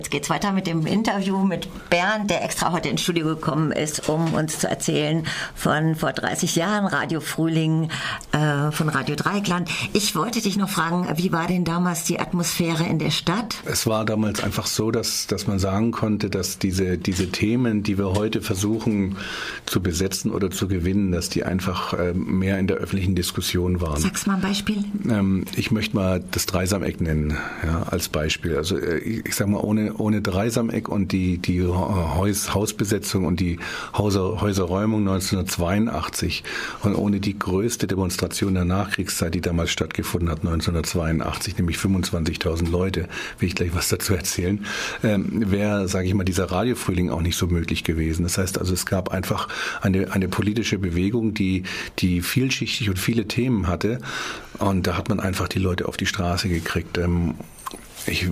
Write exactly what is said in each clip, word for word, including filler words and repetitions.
Jetzt geht's weiter mit dem Interview mit Bernd, der extra heute ins Studio gekommen ist, um uns zu erzählen von vor dreißig Jahren, Radio Frühling äh, von Radio Dreieckland. Ich wollte dich noch fragen, wie war denn damals die Atmosphäre in der Stadt? Es war damals einfach so, dass, dass man sagen konnte, dass diese, diese Themen, die wir heute versuchen zu besetzen oder zu gewinnen, dass die einfach äh, mehr in der öffentlichen Diskussion waren. Sag's mal ein Beispiel. Ähm, ich möchte mal das Dreisameck nennen, ja, als Beispiel. Also äh, ich, ich sag mal, ohne Ohne Dreisameck und die, die Haus, Hausbesetzung und die Häuser, Häuserräumung neunzehnhundertzweiundachtzig und ohne die größte Demonstration der Nachkriegszeit, die damals stattgefunden hat, neunzehnhundertzweiundachtzig, nämlich fünfundzwanzigtausend Leute, will ich gleich was dazu erzählen, ähm, wäre, sage ich mal, dieser Radiofrühling auch nicht so möglich gewesen. Das heißt also, es gab einfach eine, eine politische Bewegung, die, die vielschichtig und viele Themen hatte, und da hat man einfach die Leute auf die Straße gekriegt. Ähm, Ich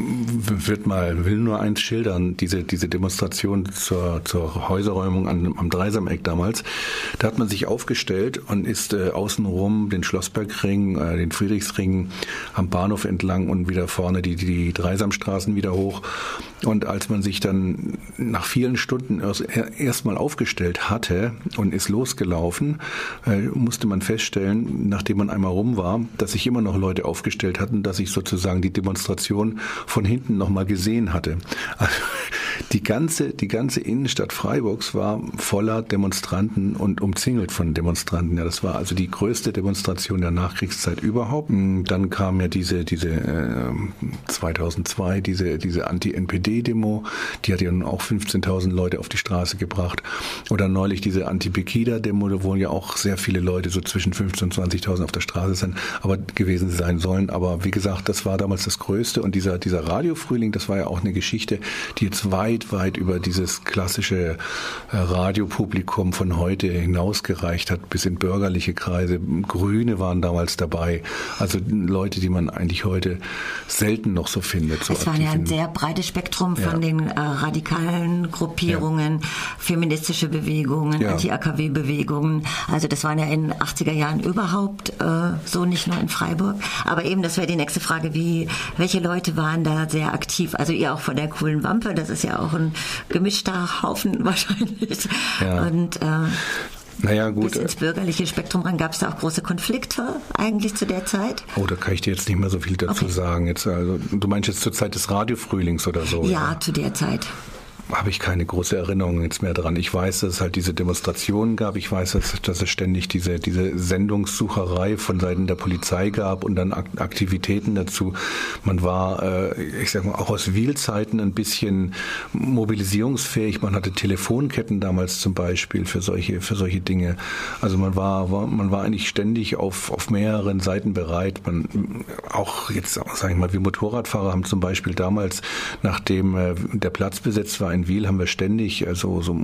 würd mal, will nur eins schildern, diese, diese Demonstration zur, zur Häuserräumung an, am Dreisameck damals. Da hat man sich aufgestellt und ist äh, außenrum den Schlossbergring, äh, den Friedrichsring am Bahnhof entlang und wieder vorne die, die Dreisamstraßen wieder hoch. Und als man sich dann nach vielen Stunden erst, erst mal aufgestellt hatte und ist losgelaufen, äh, musste man feststellen, nachdem man einmal rum war, dass sich immer noch Leute aufgestellt hatten, dass sich sozusagen die Demonstration von hinten nochmal gesehen hatte. Also die ganze, die ganze Innenstadt Freiburgs war voller Demonstranten und umzingelt von Demonstranten. Ja, das war also die größte Demonstration der Nachkriegszeit überhaupt. Dann kam ja diese, diese äh, zweitausendzwei, diese, diese Anti-N P D-Demo, die hat ja nun auch fünfzehntausend Leute auf die Straße gebracht. Oder neulich diese Anti-Pegida-Demo, wo ja auch sehr viele Leute, so zwischen fünfzehntausend und zwanzigtausend auf der Straße sind, aber gewesen sein sollen. Aber wie gesagt, das war damals das Größte. Und dieser, dieser Radiofrühling, das war ja auch eine Geschichte, die jetzt weit, weit über dieses klassische äh, Radiopublikum von heute hinausgereicht hat, bis in bürgerliche Kreise. Grüne waren damals dabei. Also Leute, die man eigentlich heute selten noch so findet. So es war ja ein sehr breites Spektrum von ja. den äh, radikalen Gruppierungen, ja. feministische Bewegungen, ja. Anti-A K W-Bewegungen. Also das waren ja in den achtziger Jahren überhaupt äh, so, nicht nur in Freiburg. Aber eben, das wäre die nächste Frage, wie, welche Leute waren da sehr aktiv? Also ihr auch von der Coolen Wampe, das ist ja auch ein gemischter Haufen wahrscheinlich. Ja. Und äh, naja, gut. bis ins bürgerliche Spektrum rein. Gab es da auch große Konflikte eigentlich zu der Zeit? Oh, da kann ich dir jetzt nicht mehr so viel dazu okay. sagen. Jetzt, also, du meinst jetzt zur Zeit des Radiofrühlings oder so? Ja, oder? Zu der Zeit. Habe ich keine große Erinnerung jetzt mehr dran. Ich weiß, dass es halt diese Demonstrationen gab. Ich weiß, dass, dass es ständig diese, diese Sendungssucherei von Seiten der Polizei gab und dann Aktivitäten dazu. Man war, äh, ich sag mal, auch aus Wiel-Zeiten ein bisschen mobilisierungsfähig. Man hatte Telefonketten damals zum Beispiel für solche, für solche Dinge. Also man war, war man war eigentlich ständig auf, auf mehreren Seiten bereit. Man, auch jetzt, sage ich mal, wir Motorradfahrer haben zum Beispiel damals, nachdem äh, der Platz besetzt war in Wiel, haben wir ständig also so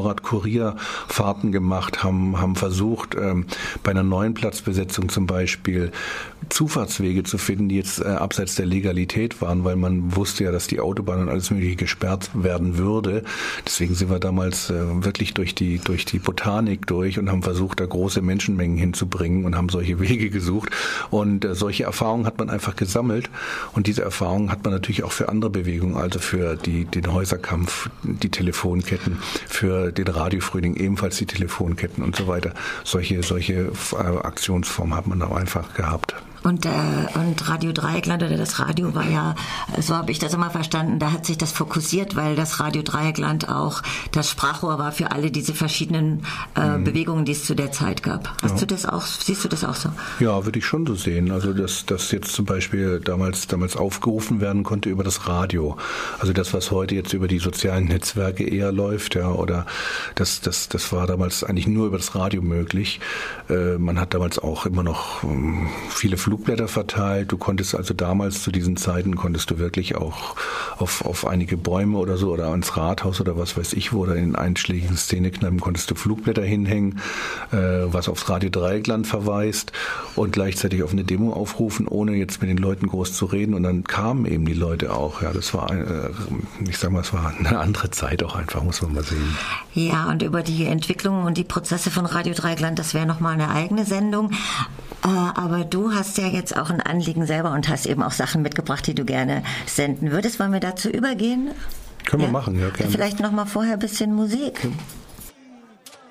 Motorradkurierfahrten gemacht, haben haben versucht, ähm, bei einer neuen Platzbesetzung zum Beispiel Zufahrtswege zu finden, die jetzt äh, abseits der Legalität waren, weil man wusste ja, dass die Autobahn und alles Mögliche gesperrt werden würde. Deswegen sind wir damals äh, wirklich durch die durch die Botanik durch und haben versucht, da große Menschenmengen hinzubringen und haben solche Wege gesucht. Und äh, solche Erfahrungen hat man einfach gesammelt. Und diese Erfahrungen hat man natürlich auch für andere Bewegungen, also für die den Häuserkampf, die Telefonketten, für den Radiofrühling ebenfalls die Telefonketten und so weiter. Solche, solche Aktionsformen hat man auch einfach gehabt. Und, äh, und Radio Dreieckland oder das Radio war ja, so habe ich das immer verstanden, da hat sich das fokussiert, weil das Radio Dreieckland auch das Sprachrohr war für alle diese verschiedenen äh, mhm. Bewegungen, die es zu der Zeit gab. Hast ja. du das auch, siehst du das auch so? Ja, würde ich schon so sehen. Also dass das jetzt zum Beispiel damals damals aufgerufen werden konnte über das Radio. Also das, was heute jetzt über die sozialen Netzwerke eher läuft, ja, oder das das das war damals eigentlich nur über das Radio möglich. Äh, man hat damals auch immer noch ähm, viele Flugblätter verteilt. Du konntest also damals zu diesen Zeiten konntest du wirklich auch auf, auf einige Bäume oder so oder ans Rathaus oder was weiß ich wo oder in einschlägigen Szenekneipen konntest du Flugblätter hinhängen, äh, was aufs Radio Dreieckland verweist und gleichzeitig auf eine Demo aufrufen, ohne jetzt mit den Leuten groß zu reden, und dann kamen eben die Leute auch. Ja, das war, äh, ich sag mal, es war eine andere Zeit auch einfach, muss man mal sehen. Ja, und über die Entwicklung und die Prozesse von Radio Dreieckland, das wäre nochmal eine eigene Sendung. Äh, aber du hast ja jetzt auch ein Anliegen selber und hast eben auch Sachen mitgebracht, die du gerne senden würdest. Wollen wir dazu übergehen? Können ja? wir machen, ja, gerne. Vielleicht noch mal vorher ein bisschen Musik.